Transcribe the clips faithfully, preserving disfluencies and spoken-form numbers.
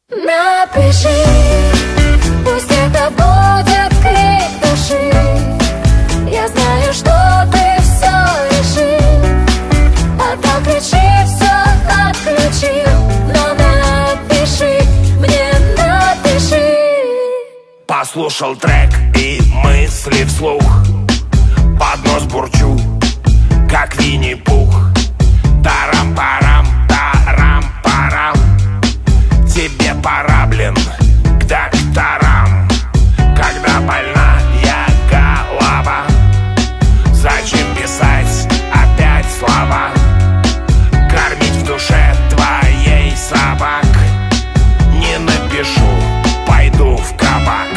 Напиши, пусть это будет крик души. Я знаю, что ты все решил, а там ключи все отключил. Но напиши, мне напиши. Послушал трек и мысли вслух, под нос бурчу, как Винни-Пух. Тарам-парам, тарам-парам, тебе пора, блин, к докторам. Когда больная голова, зачем писать опять слова? Кормить в душе твоей собак не напишу, пойду в кабак.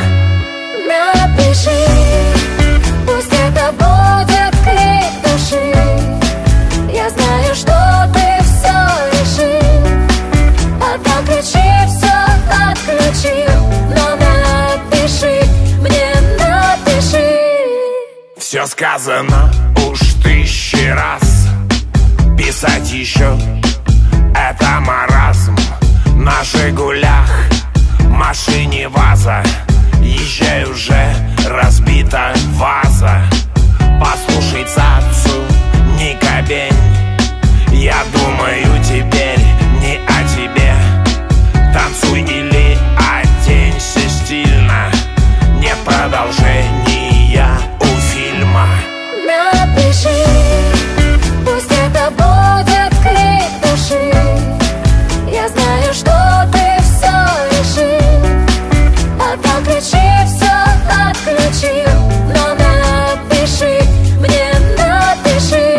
Напиши, пусть это будет крик души. Я знаю, что ты все решил, а там ключи все отключил. Но напиши, мне напиши. Все сказано уж тысячи раз, писать еще — это маразм. На «Жигулях», машине ваза, езжай уже, разбита ваза. Послушай цацу, не кабень, я думаю теперь не о тебе. Танцуй или оденься стильно, не продолжение у фильма. Напиши, пусть это будет крик души. Я знаю, что ты все решил, а там ключи все отключил. Но напиши, мне напиши.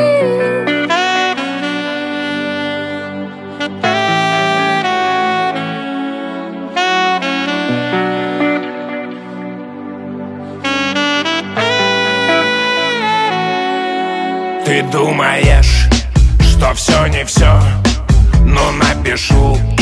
Ты думаешь, что все не все, но напишу